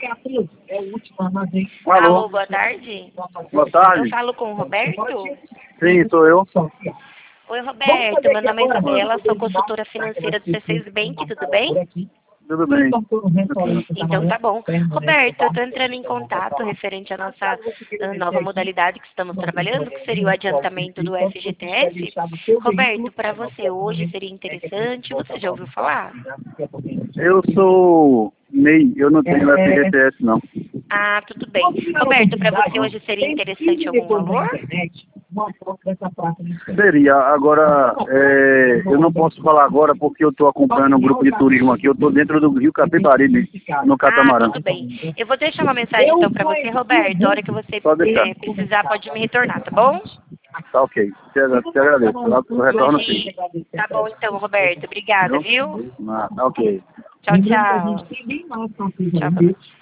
Alô, boa tarde. Boa Eu tarde. falo com o Roberto. Sim, sou eu. Oi, Roberto. Meu nome é Isabela, sou consultora financeira do C6 Bank, tudo bem? Tudo bem. Então tá bom. Roberto, eu estou entrando em contato referente à nossa nova modalidade que estamos trabalhando, que seria o adiantamento do FGTS. Roberto, para você hoje seria interessante, você já ouviu falar? Eu sou MEI, eu não tenho FGTS não. Ah, tudo bem. Roberto, para você hoje seria interessante algum valor? Seria, agora, eu não posso falar agora porque eu estou acompanhando um grupo de turismo aqui, eu estou dentro do Rio Capibaribe, no Ah, catamarã. tudo bem. Eu vou deixar uma mensagem então para você, Roberto. A hora que você Pode deixar. precisar, pode me retornar, tá bom? Tá ok, te agradeço, eu retorno sim. Tá bom então, Roberto. Obrigada, viu? Tá ok. Tchau, tchau. Tchau, bye.